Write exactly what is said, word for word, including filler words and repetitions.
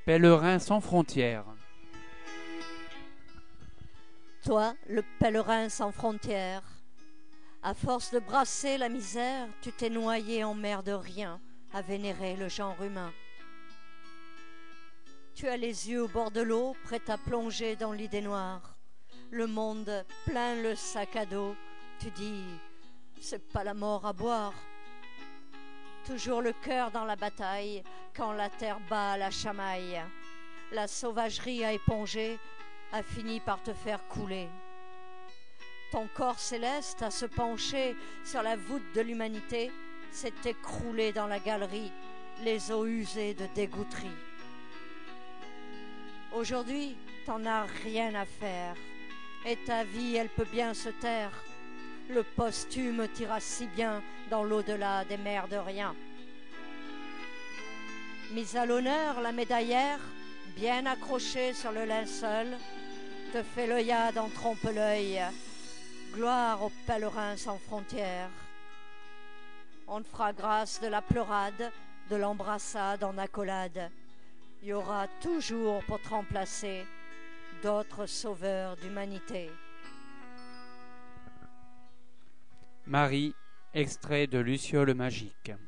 Pèlerin sans frontières. Toi, le pèlerin sans frontières, à force de brasser la misère, tu t'es noyé en mer de rien à vénérer le genre humain. Tu as les yeux au bord de l'eau, prêt à plonger dans l'idée noire. Le monde plein le sac à dos, tu dis, c'est pas la mort à boire. Toujours le cœur dans la bataille, quand la terre bat la chamaille. La sauvagerie à éponger a fini par te faire couler. Ton corps céleste à se pencher sur la voûte de l'humanité s'est écroulé dans la galerie, les eaux usées de dégoûterie. Aujourd'hui, t'en as rien à faire, et ta vie, elle peut bien se taire. Le posthume t'ira si bien dans l'au-delà des mers de rien. Mise à l'honneur, la médaillère, bien accrochée sur le linceul, te fait l'œillade en trompe-l'œil. Gloire aux pèlerins sans frontières. On te fera grâce de la pleurade, de l'embrassade en accolade. Il y aura toujours pour te remplacer d'autres sauveurs d'humanité. Marie, extrait de Luciole magique.